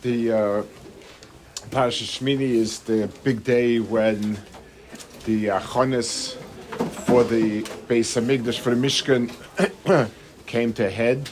The Parashat Shmini is the big day when the Achonis for the Beis Hamikdash, for the Mishkan, came to a head.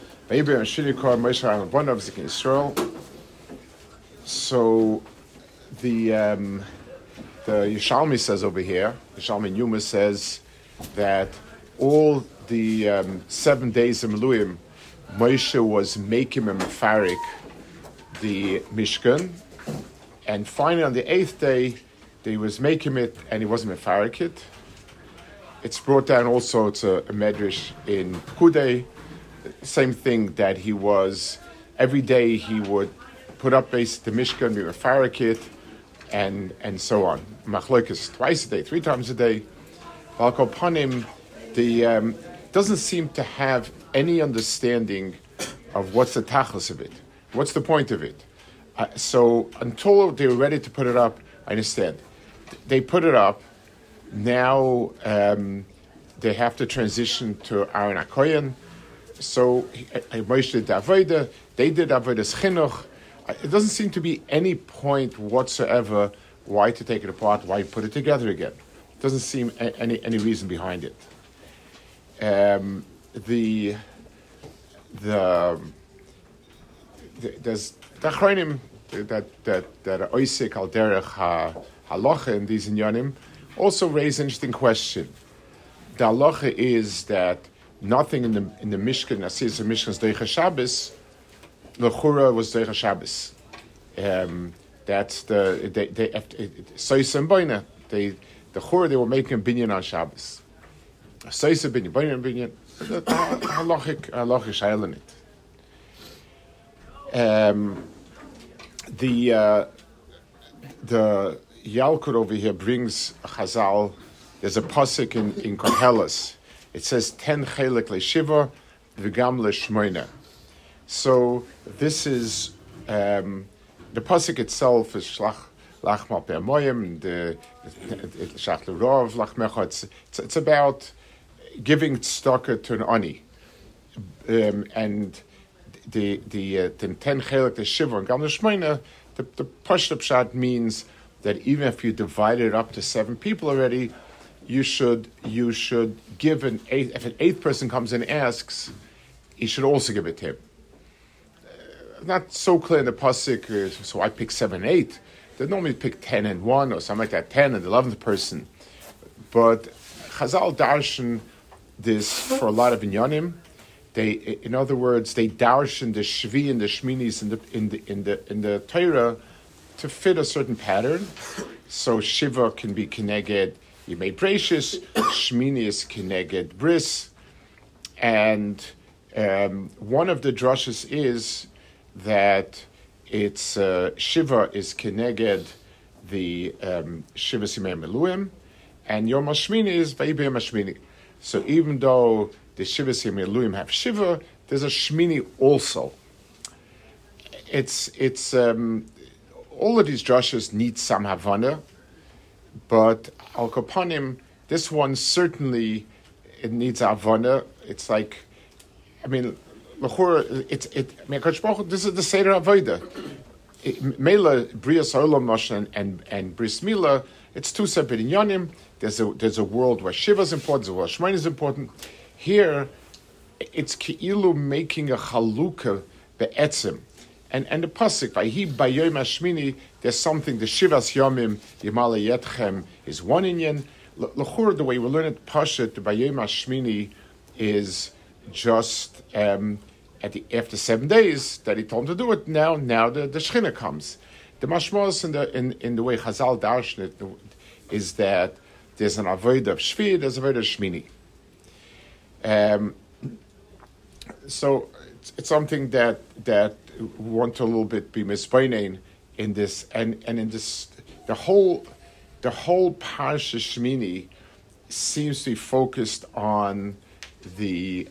So the Yishalmi says over here, Yishalmi Yuma says that all the 7 days of Miluim, Moshe was making a mefarik the Mishkan, and finally on the 8th day, he was making it and he wasn't mefarik it. It's brought down also to a medrash in Kudei, same thing that he was, every day he would put up base the Mishkan, be mefarik it, and so on. Machlokas twice a day, 3 times a day. Balkol Panim, the doesn't seem to have any understanding of what's the tachlis of it. What's the point of it? So until they were ready to put it up, I understand. They put it up. Now they have to transition to Aaron HaKohen. So Moshe did Avodah. They did Avodas Chinuch. It doesn't seem to be any point whatsoever why to take it apart, why put it together again. It doesn't seem any reason behind it. There's the Achronim that Oisik al derech halacha in these inyanim also raise an interesting question. The halacha is that nothing in the Mishkan, Asiyas of Mishkan is Deicha Shabbos. L'chura was Deicha Shabbos. That's the Sois and Boina. The Chura, they were making a binyan on Shabbos. Sois a binyan, Boina binyan. Halachic shayla in it. The Yalkut over here brings a Chazal. There's a pasuk in Koheles. It says 10 chelik le'shiva v'gam le'shmoina. So this is the pasuk itself is shlach lachmal pe'amoyim, the shlach l'rov lachmecha. It's about giving tzedakah to an ani, and the 10 chelik the shiva and gam l'shmoina. The pashut pshat means that even if you divide it up to 7 people already, you should give an eighth. If an 8th person comes and asks, he should also give it to him. Not so clear in the pasuk, so I pick 7 and 8. They normally pick 10 and 1 or something like that, 10 and the 11th person. But Chazal darshan this for a lot of inyanim. In other words, they darshan the shvi and the shminis in the Torah to fit a certain pattern. So shiva can be keneged yimei precious, shmini is keneged bris, and one of the drushes is that it's shiva is keneged the shiva simei meluim, and yom hashmini is vayibim hashmini. So even though the shiva simei meluim have shiva, there's a shmini also. It's all of these drushes need some havana, but al kapanim, this one certainly it needs havana. It's like, I mean, l'chura, this is the Seder Avodah. Mela, Brias Olam and Bris Mila, it's 2 separate inyanim. There's a world where Shiva is important, there's a world where Shemayin is important. Here, it's Ki'ilu making a Chalukah be'etzim. And the pasuk, Vayhi Bayom Hashmini, there's something, the Shivas Yomim, Yimala Yetchem, is one inyan. L'chur, the way we learn it, Pashat, the Bayom Hashmini is just after 7 days that he told him to do it. Now the Shechina comes. The mashmos in the way Chazal darshan it is that there's an avodah of Shvi, there's an avodah of Shmini. So it's something that we want to a little bit be mispoining in this, and in this the whole Parsha Shmini seems to be focused on the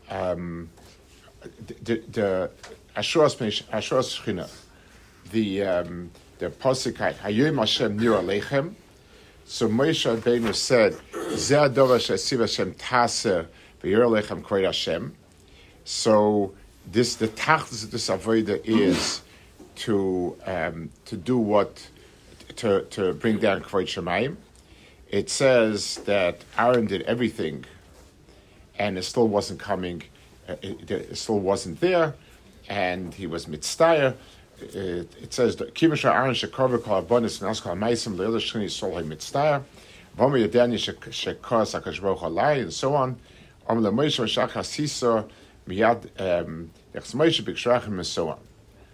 Ashuras Shechina, the pasuk Hayom Hashem Nir Aleichem. So Moshe Rabbeinu said, Zeh Adova Shesiv Hashem Taser V'Yir Aleichem Kvod Hashem. So the tachlis of this avodah is to do what to bring down Kvod Shemayim. It says that Aaron did everything, and it still wasn't coming. It still wasn't there, and he was mitztayer. It says that Kibbutz Aaron shekorva kol abonis v'nas kol ma'asim le'ilah shchini yisol ha'mitztayer v'omer yadani shekos hakadosh baruch hu alai, and so on. Omer leMoshe v'shach hasisa miyad yachs Moshe b'kshrachim, and so on.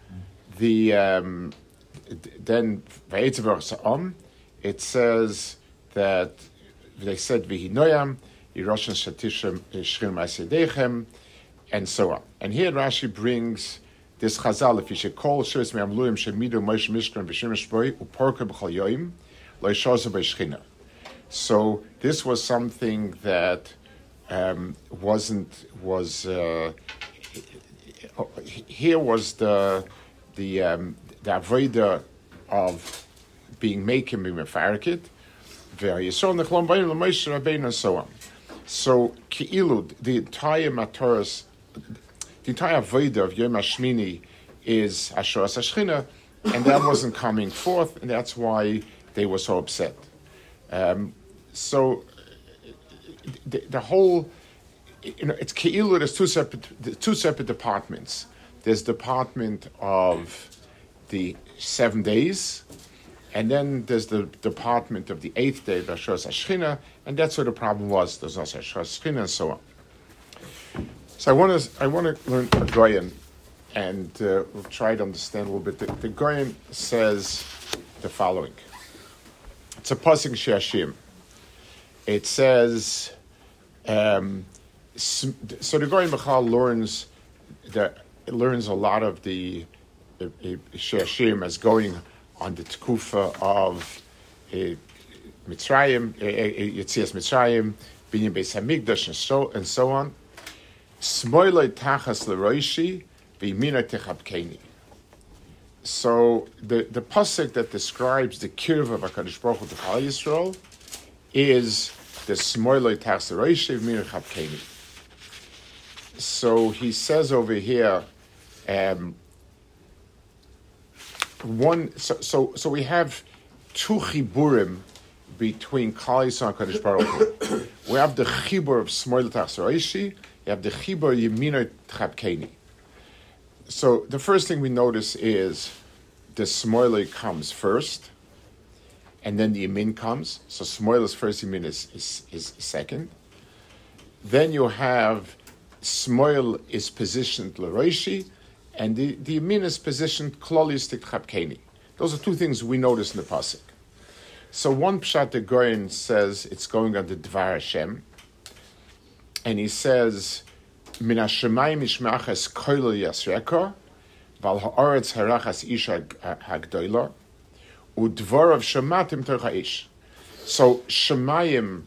Then v'etzav sa'om, it says that they said v'hinoyam yiroshan shatishem shchim ma'asidechem, and so on. And here Rashi brings this Chazal, if you should call Shivis Me'amluim Shemidu Moshe Mishkan B'Shemesh Boi Uporka B'Chol Yoim Lo Yishosa B'Shchina. So this was something that here was the avodah of being making Mefarkid, V'Yisrael Nechlom B'Yim L'Moshe Rabbeinu, and so on. So Ki'ilu, the entire Matoras, the entire avodah of Yom HaShmini is Asheras HaShechina, and that wasn't coming forth, and that's why they were so upset. So the whole, it's Ki'ilu, there's two separate departments. There's the department of the 7 days, and then there's the department of the 8th day, the Asheras HaShechina, and that's where the problem was. There's also Asheras HaShechina, and so on. So I want to learn a Goyen, and we'll try to understand a little bit. The Goyen says the following. It's a pasuk Sheashim. It says, so the Goyen Bechal learns a lot of the Sheashim as going on the Tekufa of Mitzrayim, Yetzias Mitzrayim, Binyan Beis Hamikdash, and so on. Smoiloi tachas leroishi v'yimina techabkeni. So the pasuk that describes the kirv of HaKadosh Baruch Hu to Klal Yisrael is the smoiloi tachas leroishi v'yimina techabkeni. So he says over here, so we have two chiburim between Klal Yisrael and HaKadosh Baruch Hu. We have the chibur of smoiloi tachas leroishi. You have the chibur yemina tchapkeni. So the first thing we notice is the smoiloi comes first, and then the yemin comes. So smoil is first, yemin is second. Then you have smoil is positioned l'roishi, and the yemin is positioned klolis tchapkeni. Those are two things we notice in the pasuk. So one pshat the Goyen says it's going on the Dvar Hashem. And he says, "Min hashemayim ishmachas koilo yasreka, val haaretz harachas isha hagdoila, udvorav shematim torcha ish." So shemayim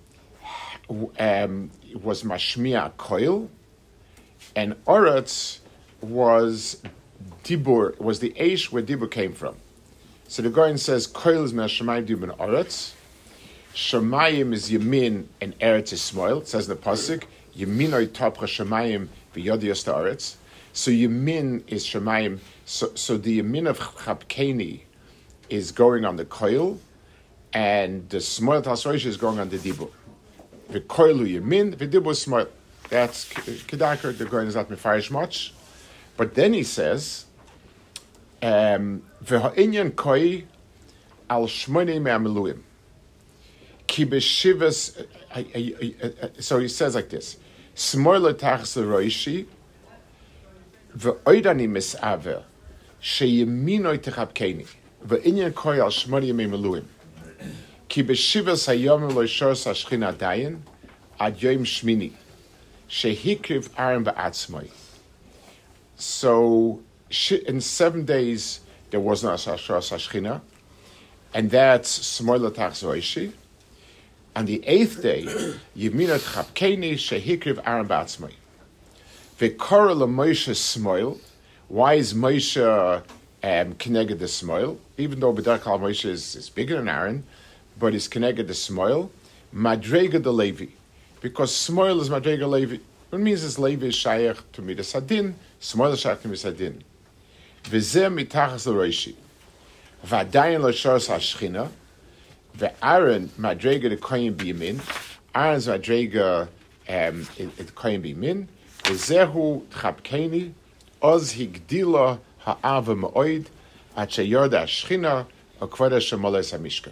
was mashmiya koil, and aretz was dibur, was the ish where dibur came from. So the Goyen says, "Koil is min hashemayim dibur aretz, shemayim is yamin and eretz is smoil." It says in the pasuk. Yeminoi tapcha shemayim v'yodiyos ta'aretz. So yemin is shemayim. So the yemin of chapkeni is going on the koil, and the smoil tasroish is going on the dibur. The koilu yemin, the dibur smoil. That's kedaker. The Goyen is not mefarish much, but then he says, "V'ha'inyan koi al shmonei me'amiluim ki b'shivas." So he says like this. Smoil tachas l'roishi v'oidani misaver sheyeminoi techabkeni v'inyan koi al shmoni yemei meluim ki b'shivas hayom lo yishos hashchina dayin ad yom shmini shehikriv Aaron ba'atzmoi. So in 7 days there was no Asheras HaShechina, and that's smoil tachas l'roishi. On the 8th day, Yeminat Chapkeni Shehikriv Aaron Batzmai. V'kora LaMoshe Smoil. Why is Moshe connected the Smoil? Even though B'derech Kol Moshe is bigger than Aaron, but he's connected the Smoil. Madrega de Levi. Because Smoil is Madrega Levi. It means it's Levi is Shayach to Midas Hadin, Smoil is Shayach to Midas Hadin. V'zeh mitachas l'roishi. V'adayin l'shoros hashchina. Ve'Aaron madrega l'koyin b'yamin. Aaron's madrega l'koyin b'yamin. V'zehu tchapkeni. Oz higdila ha'ava ma'oid. At sheyorda hashchina. Akvada shemoles hamishkan.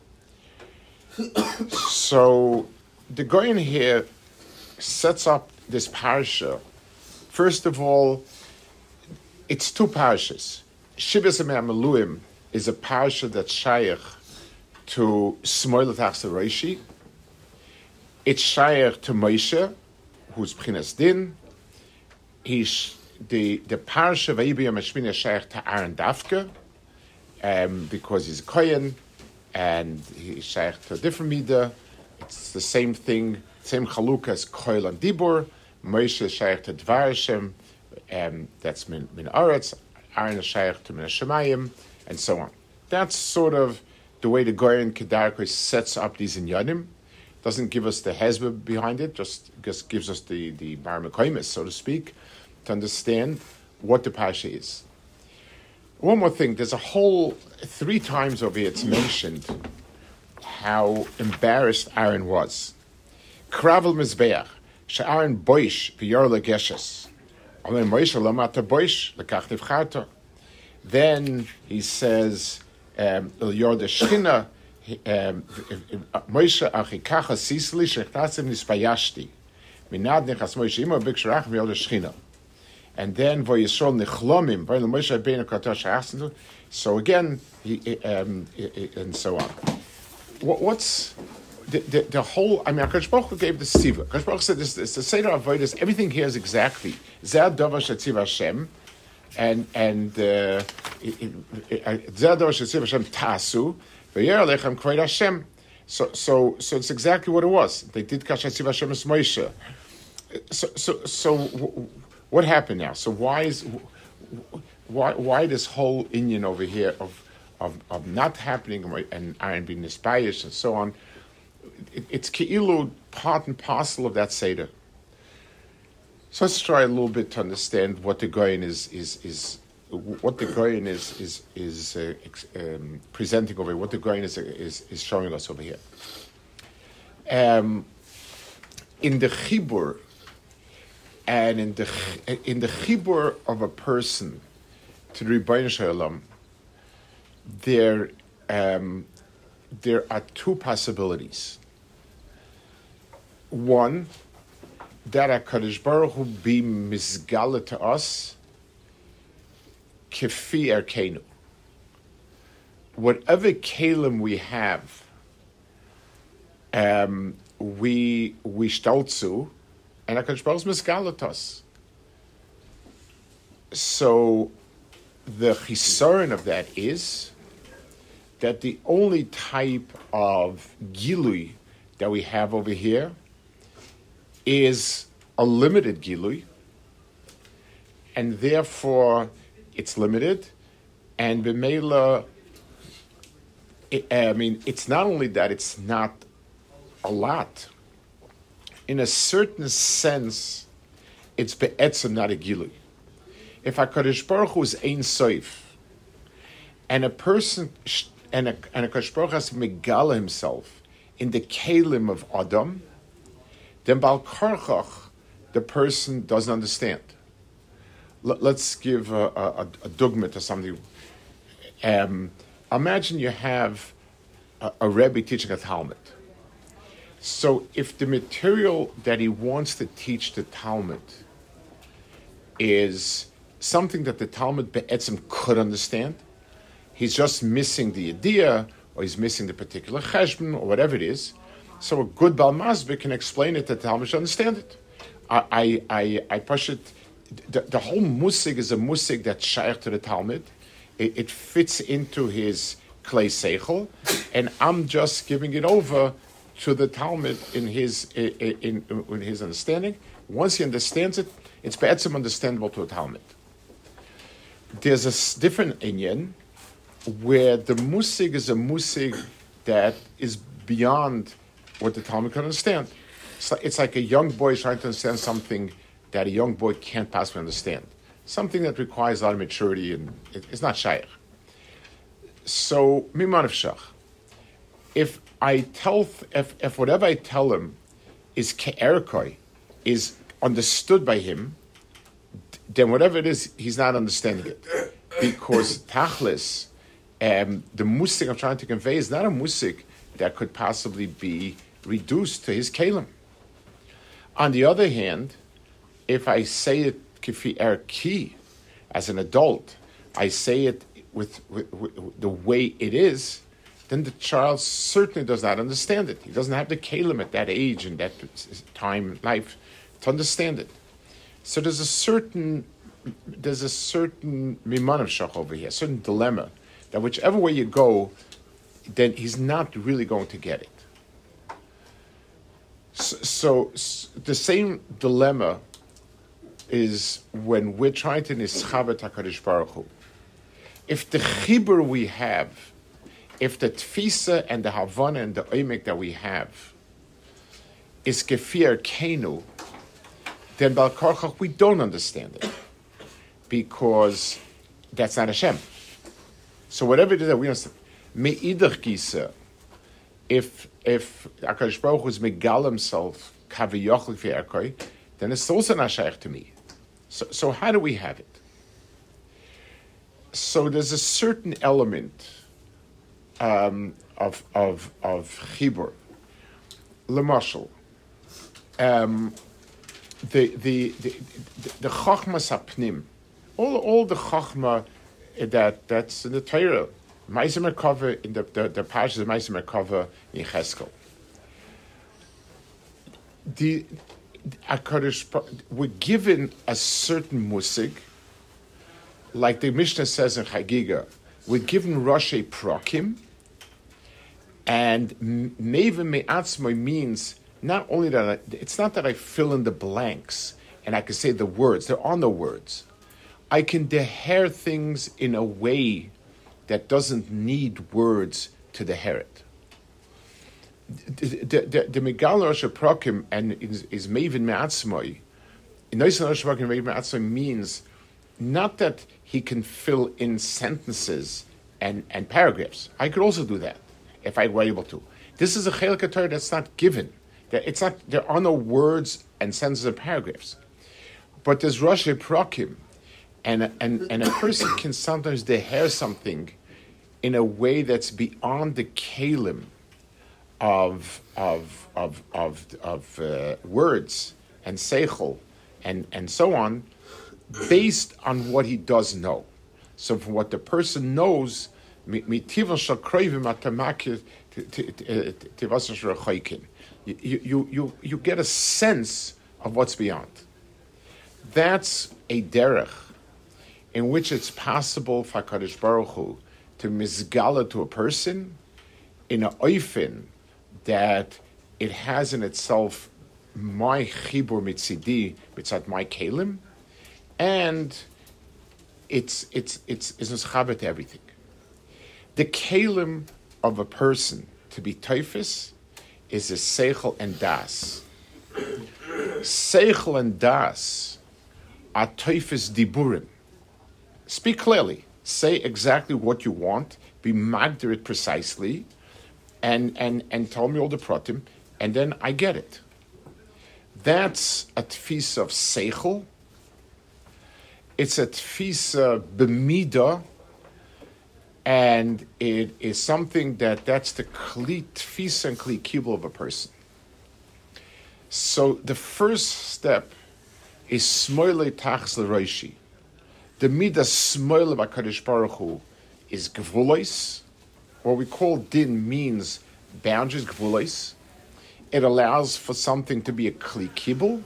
So the Goyen here sets up this parasha. First of all, it's two parashas. Shivas Me'amaluim is a parasha that's shaykh to Shmuel Tachas Reishi. It's shaykh to Moshe, who's B'chinas Din. He's the parasha Vayibiyam Hashmini is shaykh to Aaron Dafka, because he's a Kohen, and he's shaykh to a different midah. It's the same thing, same chalukah as Koil and Dibur. Moshe is shaykh to Dvar Hashem, that's min Aretz. Aaron is shaykh to min Hashemayim, and so on. That's sort of the way the Goyen Kedarko sets up these inyanim. Doesn't give us the hezbollah behind it, just gives us the bar mekoimis, so to speak, to understand what the parasha is. One more thing, there's a whole 3 times over here it's mentioned how embarrassed Aaron was. Kravel Mizbeach, she'Aaron boish v'yor legeshes. Amen Moshe lamata boish lekach nivcharta. Then he says, Yor the Shechina, Moshe achikacha sisli shechtasim nispayashti. Minad nechas Moshe imo b'ksharach v'yor the Shechina. And then Vayisrael Nichlomim, Moshe Rabbeinu Katosh Hasandu. So again, and so on. What's the whole? I mean, Akash Baruch Hu gave the Siva. Akash Baruch Hu said this: the Seder Avodas, everything here is exactly Zeh Davar Shetziv Hashem, and Zeh Davar Shetziv Hashem Tasu V'yer Alechem Kvod Hashem. So it's exactly what it was. They did Kash Shetziv Hashem as Moshe. So. What happened now? So why this whole Inyan over here of not happening and Aaron being nispayish and so on? It's keilu part and parcel of that seder. So let's try a little bit to understand what the Goyen is presenting over here. What the Goyen is showing us over here. In the Chibur. And in the chibur of a person to the Rebbeinu Shalom, there are 2 possibilities. One, that HaKadosh Baruch Hu be misgala to us, kefi erkeinu. Whatever kelim we have, we shtolzu, and HaKadosh Baruch Hu is misgalat us. So the chisaron of that is that the only type of gilui that we have over here is a limited gilui, and therefore it's limited, and b'meila, it's not only that it's not a lot. In a certain sense, it's be'etzem, not a gilui. If HaKadosh Baruch Hu is Ein Soif, and a person, and a HaKadosh Baruch Hu has to megala himself in the kelim of Adam, then Bal Karchach, the person doesn't understand. Let's give a dogma to something. Imagine you have a Rebbe teaching a Talmud. So if the material that he wants to teach the Talmud is something that the Talmud Be'etzim could understand, he's just missing the idea, or he's missing the particular cheshbon, or whatever it is, so a good Bal Masbeh can explain it that the Talmud should understand it. I push it, the whole musig is a musig that's shaykh to the Talmud. It fits into his klei seichel, and I'm just giving it over to the Talmud in his understanding. Once he understands it, it's be'etzim understandable to a Talmud. There's a different inyan where the musig is a musig that is beyond what the Talmud can understand. It's like a young boy trying to understand something that a young boy can't possibly understand. something that requires a lot of maturity, and it's not shaykh. So, miman shach. If whatever I tell him is ke'erkoi, is understood by him, then whatever it is, he's not understanding it. Because tachlis, the musik I'm trying to convey is not a musik that could possibly be reduced to his kalim. On the other hand, if I say it kifi erki, as an adult, I say it with the way it is, then the child certainly does not understand it. He doesn't have the kalim at that age and that time in life to understand it. So there's a certain miman of shach over here, a certain dilemma, that whichever way you go, then he's not really going to get it. So the same dilemma is when we're trying to nischaber HaKadosh Baruch Hu. If the chibur we have, if the tfisa and the havana and the oimek that we have is kefir kenu, then Bal Korchach we don't understand it, because that's not Hashem. So whatever it is that we understand, me'idach gisa, if HaKadosh Baruch Hu is megal himself kaviyochel kefir, then it's also not shaykh to me. So how do we have it? So there's a certain element of chibur. L'mashal, the chachmas hapnim, all the chachma that's in the Torah, Ma'aseh Merkava in the parashas of Ma'aseh Merkava in Cheskel. We're given a certain musig, like the Mishnah says in Chagiga, we're given Roshei Prokim, and Meiva Me'atzmoi means not only that it's not that I fill in the blanks and I can say the words, there are no words. I can deher things in a way that doesn't need words to deher it. The Megal Rosh Prokim and is Mevin Me'atzmoi. In Noisan Rosh Prokim, Mevin Me'atzmoi means not that he can fill in sentences and paragraphs. I could also do that if I were able to. This is a Chelik Torah that's not given. It's not. There are no words and sentences and paragraphs. But there's Rosh Prokim, and a person can sometimes deher something in a way that's beyond the kalim of words and seichel and so on, based on what he does know. So from what the person knows, you get a sense of what's beyond. That's a derech in which it's possible for HaKadosh Baruch Hu to misgala to a person in a oifen that it has in itself my chibur mitzidi, mitzad my kalim, and it's nischaber to everything. The kalim of a person to be teifus is a seichel and das. Seichel and das are teifus diburim. Speak clearly. Say exactly what you want. Be magdir it precisely, and tell me all the pratim, and then I get it. That's a tfisa of seichel. It's a tfisa b'mida, and it is something that's the kli tfisa and kli kibul of a person. So the first step is smoile tachs l'roishi. The midah smoile of HaKadosh Baruch Hu is gvulois. What we call din means boundaries, gvulois. It allows for something to be a kli kibul.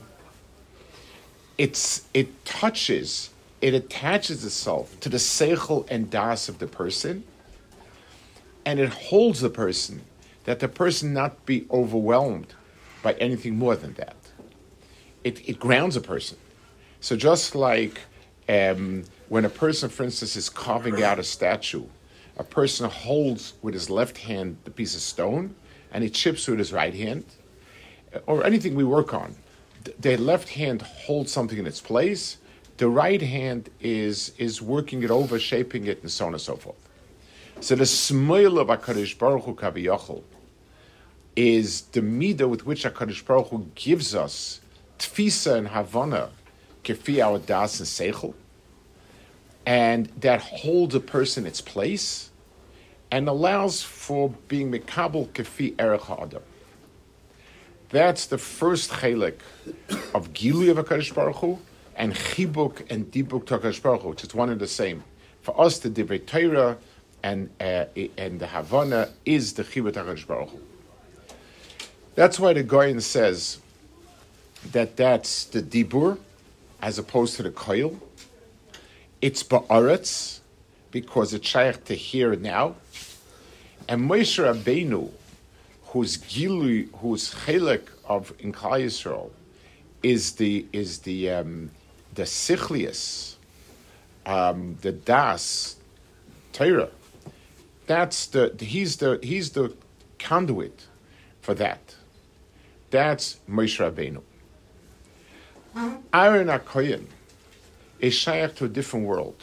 It attaches itself to the seichel and das of the person, and it holds the person, that the person not be overwhelmed by anything more than that. It grounds a person. So just like when a person, for instance, is carving out a statue, a person holds with his left hand the piece of stone, and he chips with his right hand, or anything we work on. The left hand holds something in its place, The right hand is working it over, shaping it, and so on and so forth. So the smoil of HaKadosh Baruch Hu Kaviyachol is the midah with which HaKadosh Baruch Hu gives us tfisa and havana, kefi our das and seichel, and that holds a person its place and allows for being mekabel kefi erech ha'adam. That's the first chelik of Gilui of HaKadosh Baruch Hu and Chibuk and Dibuk to HaKadosh Baruch Hu, which is one and the same. For us, the Divrei Torah and the Havana is the Chibuk HaKadosh Baruch Hu. That's why the Goyen says that that's the Dibur as opposed to the Koil. It's Ba'aretz because it's shaykh to here and now. And Moshe Rabbeinu, whose chelik of in Klal Yisrael is the sichlius, the das Torah. He's the conduit for that. That's Moshe Rabbeinu. Aaron HaKohen is shaykh to a different world.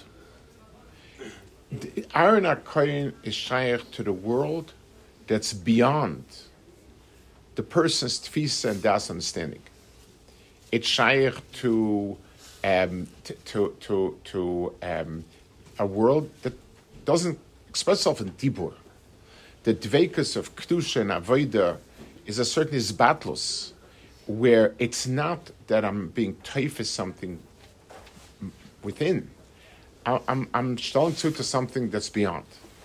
Aaron HaKohen is shaykh to the world that's beyond the person's tfisa and das understanding. It's shaykh to a world that doesn't express itself in dibur. The dveikus of kedusha and avodah is a certain isbatlus, where it's not that I'm being teif as something within. I'm showing to something that's beyond.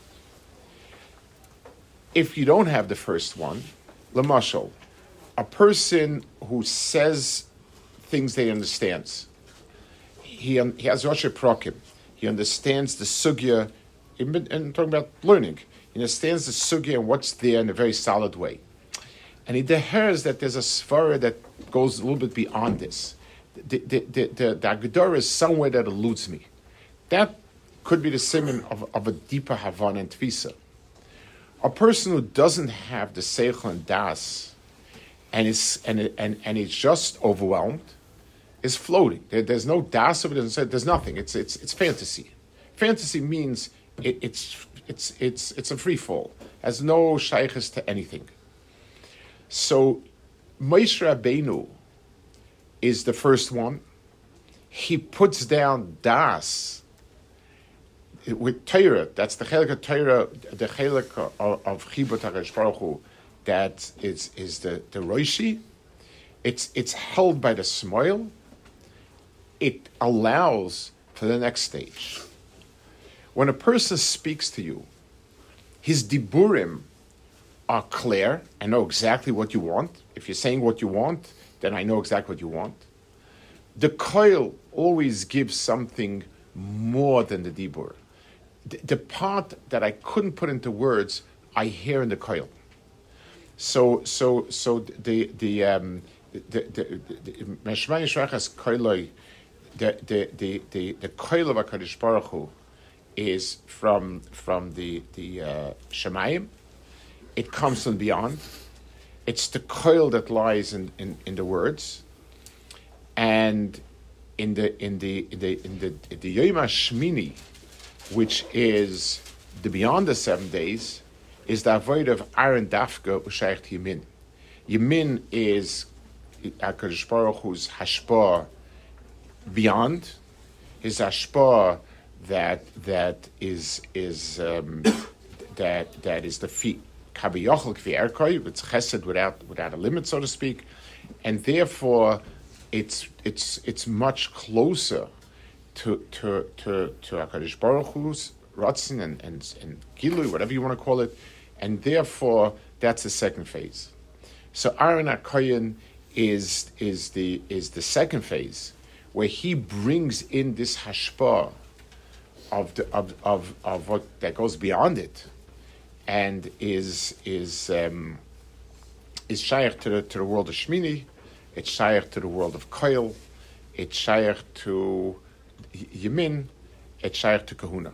If you don't have the first one, lamashal, a person who says things they understands, he has Rosh Prokim, he understands the sugya, and talking about learning, he understands the sugya and what's there in a very solid way. And he deheres that there's a svara that goes a little bit beyond this. The Agdara is somewhere that eludes me. That could be the simon of a deeper Havan and Tvisa. A person who doesn't have the Seichel and Das and is just overwhelmed is floating. There's no Das of it. There's nothing. It's fantasy. Fantasy means it's a free fall. Has no shaykhs to anything. So Moshe Rabbeinu is the first one. He puts down Das with Torah. That's the chelik of Torah, the chelik of Chibur HaKadosh Baruch Hu. That is the Roshi. It's held by the Smoil. It allows for the next stage. When a person speaks to you, his diburim are clear. I know exactly what you want. If you're saying what you want, then I know exactly what you want. The koil always gives something more than the dibur. The part that I couldn't put into words, I hear in the koil. So the Meshmai Yishrachas koiloi, the koil of HaKadosh Baruch Hu is from the Shemayim. It comes from beyond. It's the koil that lies in the words, and in the Yom HaShmini, which is the beyond the 7 days, is the avoid of Aaron Dafka Ushaycht Yemin. Yemin is HaKadosh Baruch Hu's hashpah beyond, his hashpah that is the feet kabiyochel kvi erkoi, it's chesed without a limit, so to speak, and therefore it's much closer to HaKadosh Baruch Hu's Ratzin and Gilui, whatever you want to call it, and therefore that's the second phase. So Aaron HaKohen is the second phase, where he brings in this hashpah of what that goes beyond it, and is shaykh to the world of Shmini, it's shaykh to the world of Koil, it's shaykh to Yemin, it's shaykh to Kahuna.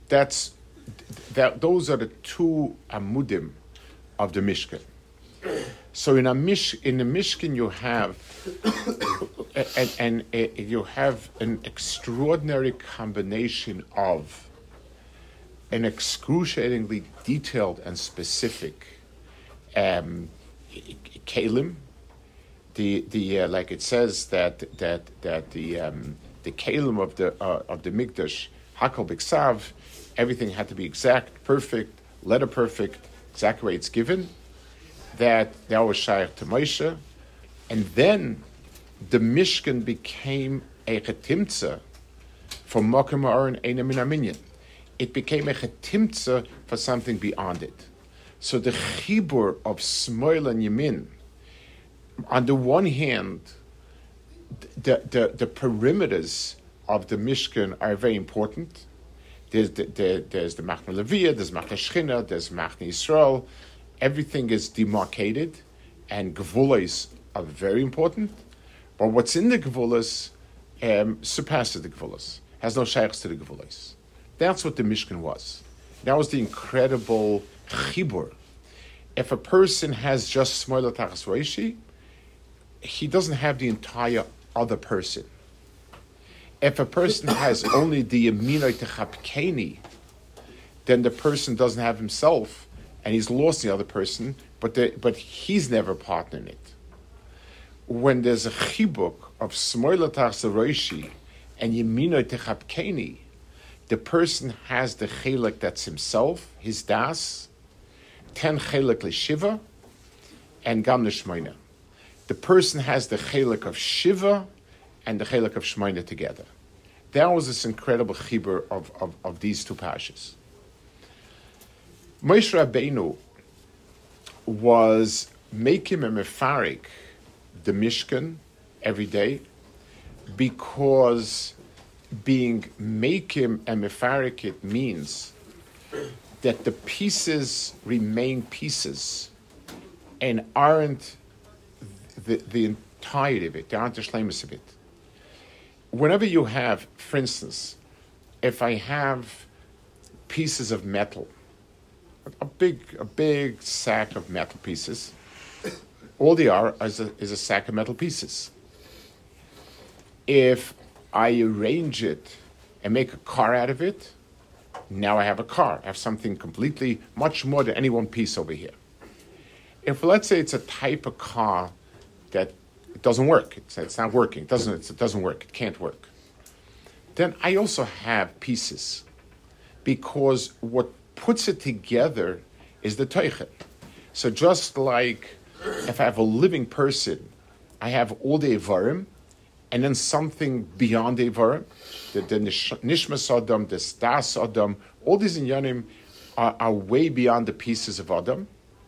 Those are the two amudim of the Mishkan. So in the Mishkan you have you have an extraordinary combination of an excruciatingly detailed and specific kalim. The like it says that the kalim of the mikdash hakol b'ksav, everything had to be exact, perfect, letter perfect, exactly the way it's given. That was shaykh to Moshe, and then the Mishkan became a chetimtza for Mokem Ha'aron Eina Min HaMinyan. It became a chetimtza for something beyond it. So the chibur of Shmuel and Yamin, on the one hand, the perimeters of the Mishkan are very important. There's the Machne Leviah, there's Machne Shechina, there's Machne Yisrael. Everything is demarcated, and Gevulos are very important. But what's in the Gevulos surpasses the Gevulos, has no shaykhs to the Gevulos. That's what the Mishkan was. That was the incredible chibur. If a person has just Shmuel Tachas Roshi, he doesn't have the entire other person. If a person has only the Yeminoi Techapkeni, then the person doesn't have himself, and he's lost the other person, but he's never a partner in it. When there's a chibuk of Shmuel Tachas Roshi and Yeminoi Techapkeni, the person has the chelik that's himself, his das, 10 chelik l'shiva, and gam l'shmoina. The person has the chelik of shiva and the chelik of shmoina together. That was this incredible chibur of these two pashas. Moshe Rabbeinu was making a mefarik the Mishkan every day, because being makim and mefarik it means that the pieces remain pieces and aren't the entirety of it, they aren't the shleimus of it. Whenever you have, for instance, if I have pieces of metal, a big sack of metal pieces, all they are is a sack of metal pieces. If I arrange it and make a car out of it, now I have a car. I have something completely, much more than any one piece over here. If, let's say, it's a type of car that it doesn't work, it's not working, it doesn't work, it can't work, then I also have pieces, because what puts it together is the teichen. So just like if I have a living person, I have all the Ivarim, and then something beyond the Ivarim, the Nishmas Adam, the Stas Adam, all these inyanim are way beyond the pieces of Adam.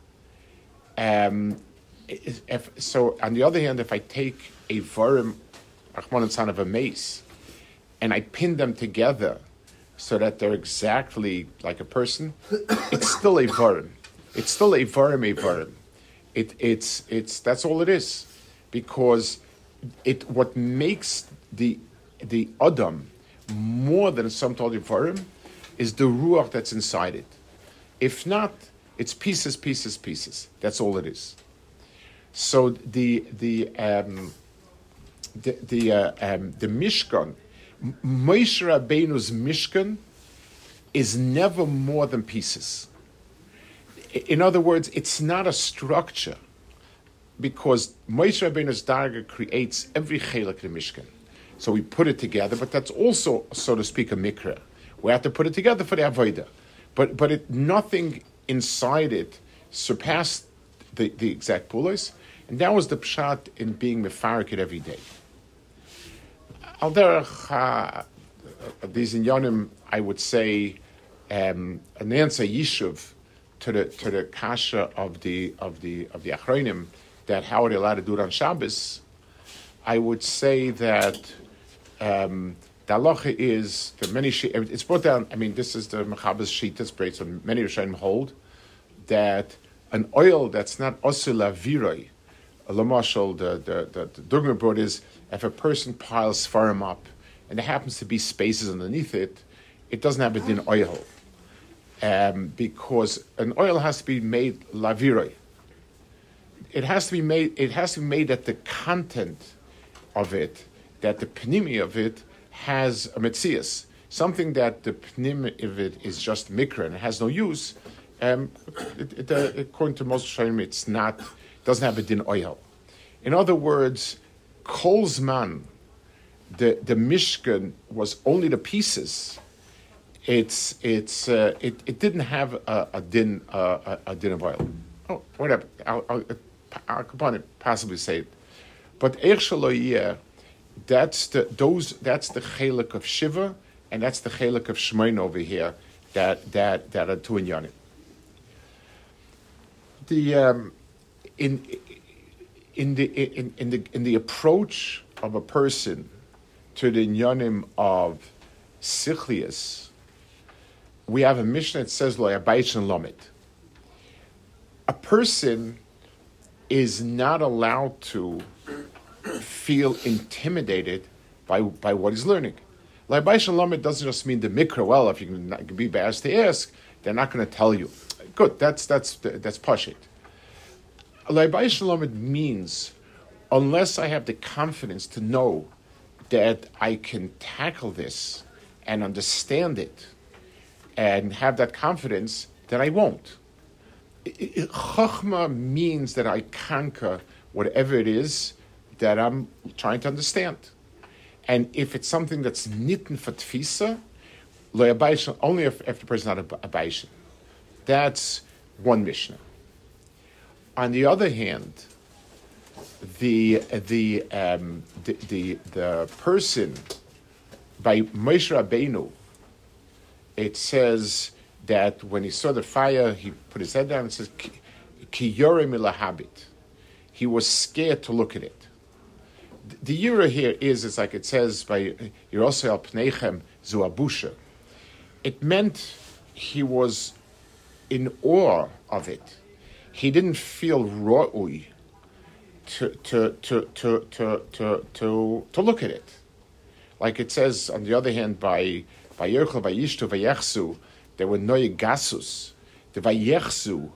So on the other hand, if I take a Varim, Achman and son of a mace, and I pin them together so that they're exactly like a person, it's still a Varim. It's still a Varim. It's that's all it is, because what makes the Adam more than some Todi Varim is the Ruach that's inside it. If not, it's pieces. That's all it is. So the Mishkan, Moshe Rabbeinu's Mishkan, is never more than pieces. In other words, it's not a structure, because Moshe Rabbeinu's Darga creates every chelik in the Mishkan. So we put it together, but that's also, so to speak, a mikra. We have to put it together for the avodah, but nothing inside it surpassed the exact pulos, and that was the pshat in being mefarik it every day. Al derech these inyanim, I would say, an answer yishuv to the kasha of the achronim, that how are they allowed to do it on Shabbos. I would say that the halacha is that many it's brought down. I mean, this is the Mechaber's sheet that's based on many Rishonim hold that an oil that's not osila viroi, lamashal, the dogma brought is if a person piles farim up and there happens to be spaces underneath it, it doesn't have a din oil, because an oil has to be made laviroi. It has to be made that the content of it, that the pnimi of it has a metzias, something that the pnim of it is just mikra and it has no use. According to most Shayim, it's not, doesn't have a din oil. In other words, Kolzman, the Mishkan was only the pieces. It didn't have a din of oil. Oh, whatever. I could possibly say it, but Eich Shaloyeh, that's the chelik of Shiva, and that's the chelik of Shmoin over here. That are two in Yanim. In the approach of a person to the Yanim of Sichlius, we have a Mishnah that says Lo Yabayich and Lomit. A person is not allowed to feel intimidated by what he's learning. Lo Yabayich and Lomit doesn't just mean the mikra. Well, if you can be asked to ask, they're not going to tell you. Good, that's pashit. Lo Yabayich and Lomit means unless I have the confidence to know that I can tackle this and understand it and have that confidence, then I won't. Chachma means that I conquer whatever it is that I'm trying to understand. And if it's something that's nitten for tfisa, lo yabayishin, only if the person is not a bayishin. That's one Mishnah. On the other hand, the person by Moshe Rabbeinu, it says that when he saw the fire, he put his head down and says, "Ki yoreh milahabit." He was scared to look at it. The yira here is like it says by Yerosei al Pneichem zu abusha. It meant he was in awe of it. He didn't feel ra'ui to look at it. Like it says, on the other hand, by Yerchel, by Yishtu, by Yechsu, there were Noye Gasus. The Vayechsu,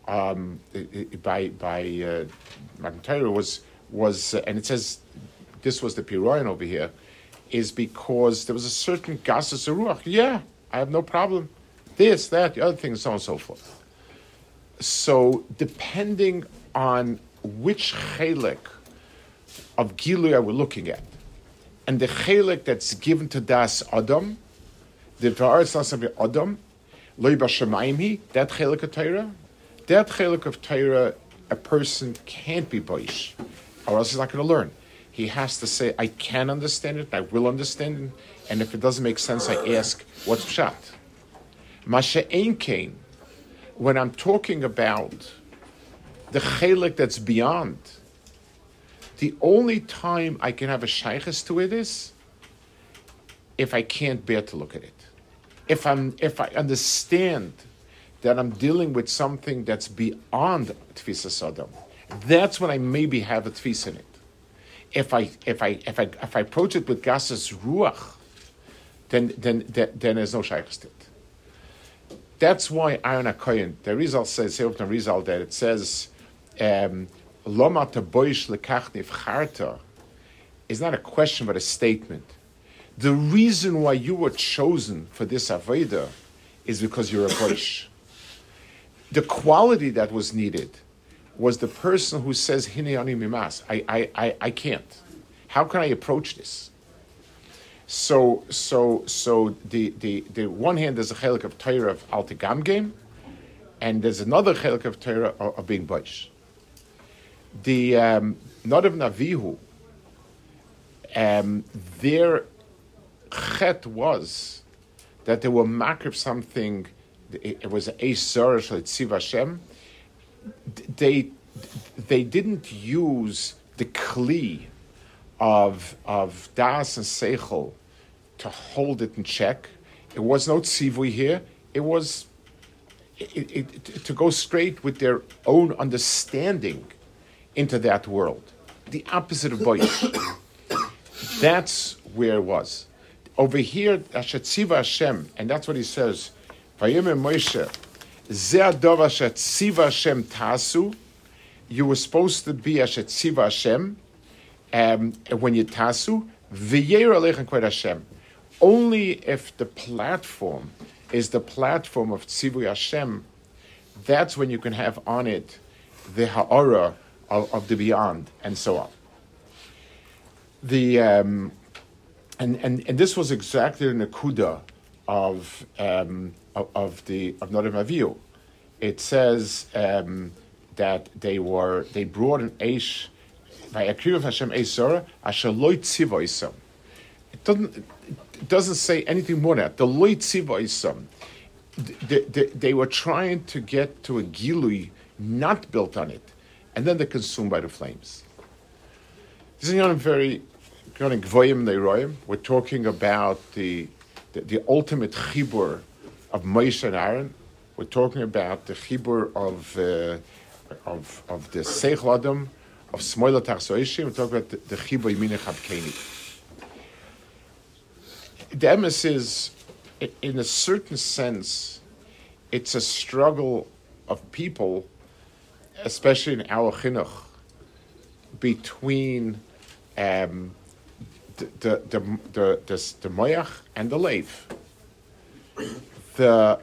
by Matan Torah was and it says, this was the Piroyan over here, is because there was a certain Gasus Ruach. Yeah, I have no problem. This, that, the other thing, so on and so forth. So, depending on which chelik of Giluya we're looking at, and the chelik that's given to Das Adam, the V'aretz Nasav Adam, Lo B'Shamayim, that chelik of Torah, a person can't be boish, or else he's not going to learn. He has to say, I can understand it, I will understand it, and if it doesn't make sense, I ask, what's pshat? Masha Ein Kain, when I'm talking about the chelik that's beyond, the only time I can have a shaykhis to it is if I can't bear to look at it. If I understand that I'm dealing with something that's beyond tfisa sadam, that's when I maybe have a tfisa in it. If I approach it with gasas ruach, then there's no shaykhis to it. That's why Aaron HaKohen, the Rizal says, the Rizal, that it says, Loma taboish lekach nivcharta, is not a question but a statement. The reason why you were chosen for this avodah is because you're a boish. The quality that was needed was the person who says, Hine ani mimas, I can't. How can I approach this? So the one hand there's a chelik of Torah of Al Tigam game, and there's another chelik of Torah of being boish. The Nadav Navihu, their chet was that they were makrif something. It was a Eisar Shel Tziv Hashem. They didn't use the kli of das and seichel to hold it in check. It was no tzivui here. It was to go straight with their own understanding into that world. The opposite of boish. That's where it was. Over here, Asher Tziva Hashem, and that's what he says. Vayomer Moshe, Zeh Adov Asher Tziva Hashem Tasu. You were supposed to be Asher Tziva Hashem, when you tasu, v'yer aleichem kvod Hashem. Only if the platform is the platform of Tzivui Hashem, that's when you can have on it the ha'ara of the beyond, and so on. The and this was exactly the nakuda of Nadav Avihu. It says that they brought an eish by Akriv Hashem Eisora Asher Lo Tziva Isam. It doesn't say anything more than that. The Lo Tziva Isam. They were trying to get to a gilui not built on it, and then they're consumed by the flames. This is not very gvoyim neiroyim. We're talking about the ultimate chibur of Moshe and Aaron. We're talking about the chibur of the Seichel Adam, of Smoila Tachsoishim. We're talking about the chibur Yemina Chabkeni. The emes is, in a certain sense, it's a struggle of people, especially in our chinuch, between the moyach and the leiv. The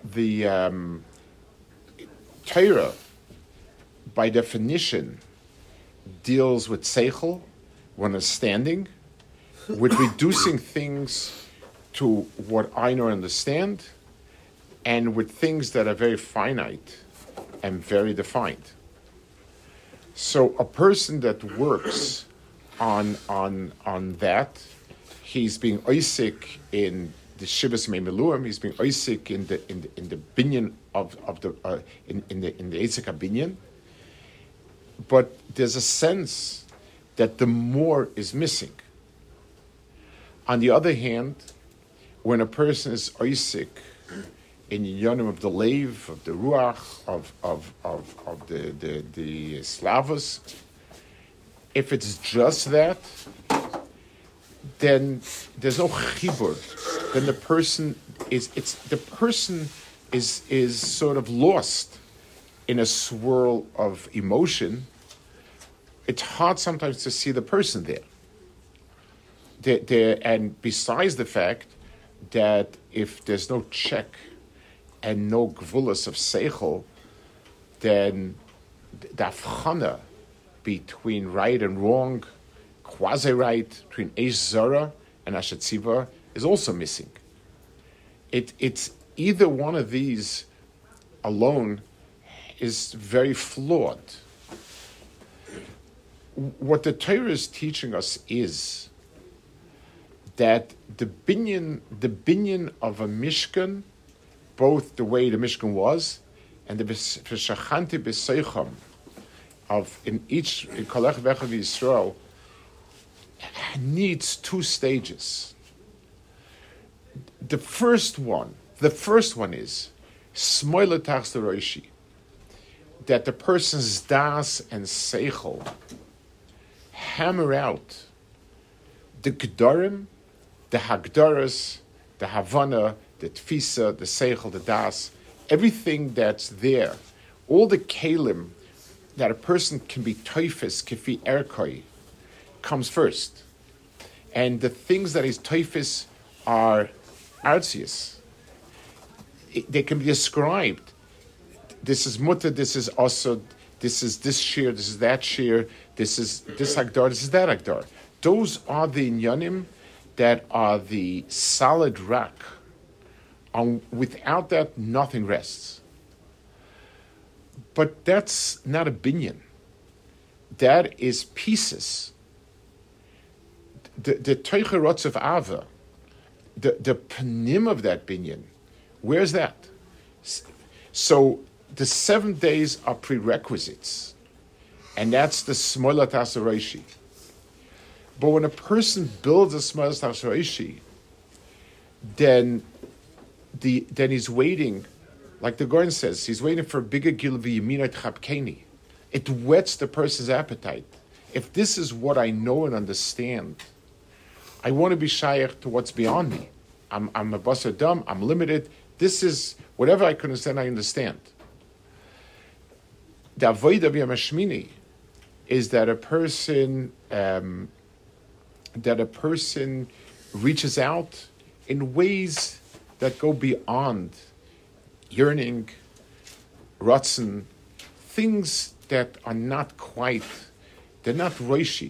Torah, by definition, deals with seichel, understanding, with reducing things to what I know and understand, and with things that are very finite and very defined. So a person that works on that, he's being oisik in the Shivas Meimeluim, he's being oisik in the binyan of the in the Eizik HaBinyan. But there's a sense that the more is missing. On the other hand, when a person is oisik in yonim of the leiv, of the ruach, of the slavos, if it's just that, then there's no chibur. Then the person is sort of lost in a swirl of emotion. It's hard sometimes to see the person there. And besides the fact that if there's no check and no gvulas of seichel, then the avchana between right and wrong, quasi-right, between Eish Zara and Asher Tziva is also missing. It's either one of these alone is very flawed. What the Torah is teaching us is that the binyan of a mishkan, both the way the mishkan was and the v'shachanti b'seicham of in Kolech Vechav Yisrael, needs two stages. The first one is Smoila Tachs Roishi, that the person's das and seichel hammer out the gedarim, the hagdaras, the havana, the tfisa, the seichel, the das, everything that's there, all the kalim that a person can be toifis, kifi erkoi, comes first. And the things that is toifis are artsius. They can be described. This is mutter, this is also, this is this shear, this is that shear, this is this hagdar, this is that hagdar. Those are the inyanim that are the solid rock. Without that, nothing rests. But that's not a binyan. That is pieces. The Teicherotz of Ava, the panim of that binyan, where's that? So the 7 days are prerequisites, and that's the Smoila Tasareishi. But when a person builds a Smoila Tasareishi, then he's waiting, like the Goren says, he's waiting for a bigger gilvi yeminat chapkeni. It whets the person's appetite. If this is what I know and understand, I want to be shaykh to what's beyond me. I'm a basar dam, I'm limited. This is, whatever I can understand, I understand. The avodah b'yam hashmini is that a person that a person reaches out in ways that go beyond yearning, ratzon, things that are not quite, they're not roishi.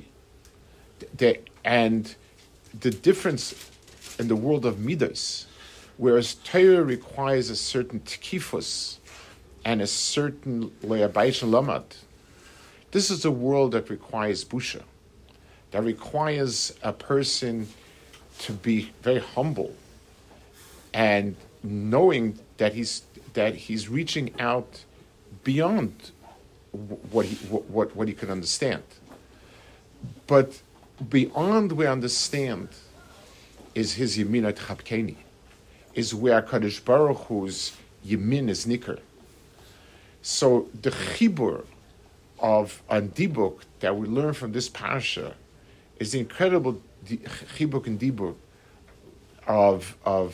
And the difference in the world of midos, whereas Torah requires a certain tkifus and a certain le'abayis lamad, this is a world that requires busha, that requires a person to be very humble and knowing that he's reaching out beyond what he can understand. But beyond we understand is his Yeminat Chapkeni, is where Kadosh Baruch Hu's Yemin is Nicker. So the Chibur of a Dibuk that we learn from this parasha is the incredible Chibuk and Dibuk of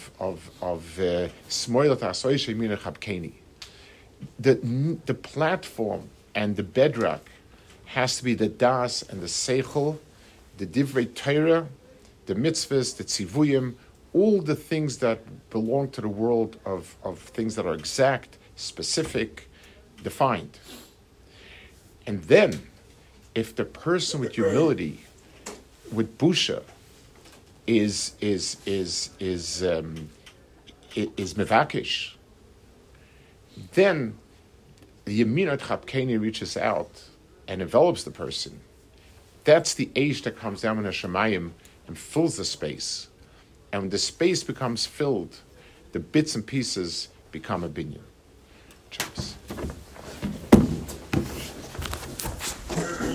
Smoilat Asoy Yeminat Chapkeni. The platform and the bedrock has to be the das and the seichel, the divrei Torah, the mitzvahs, the tzivuyim, all the things that belong to the world of things that are exact, specific, defined. And then, if the person with humility, with busha, is mevakish, then the Yeminat Chapkeni reaches out and envelops the person. That's the age that comes down in Hashemayim and fills the space. And when the space becomes filled, the bits and pieces become a binyan. Chaps.